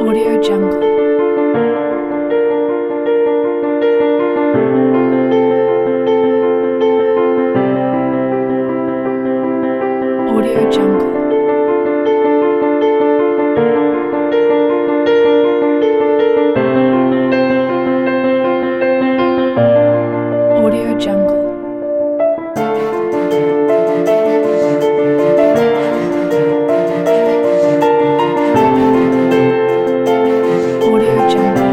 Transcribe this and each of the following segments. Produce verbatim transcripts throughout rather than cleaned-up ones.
Audio Jungle. Audio Jungle. Audio Jungle. Audio Jungle.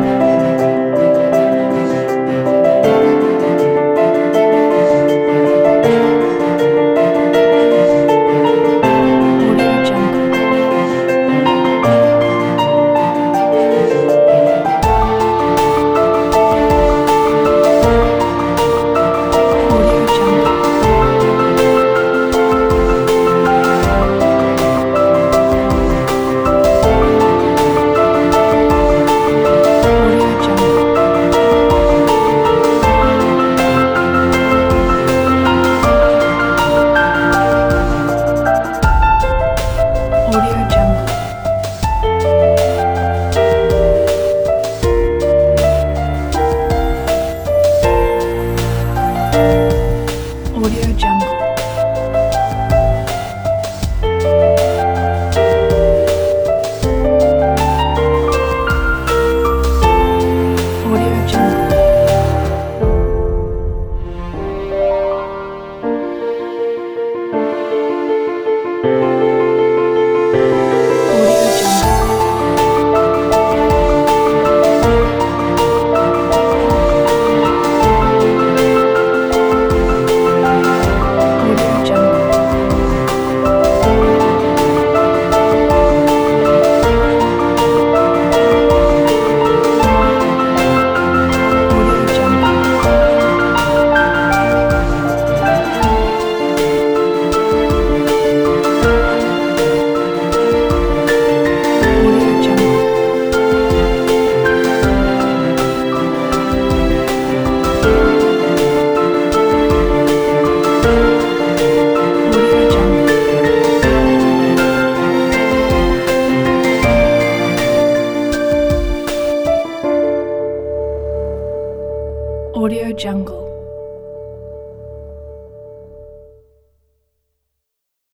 Audio Jungle. Audio Jungle. Audio Jungle. Audio Jungle. Audio Jungle. Audio Jungle. Audio Jungle. Audio Jungle. Audio Jungle. Audio Jungle. Audio Jungle. Audio Jungle.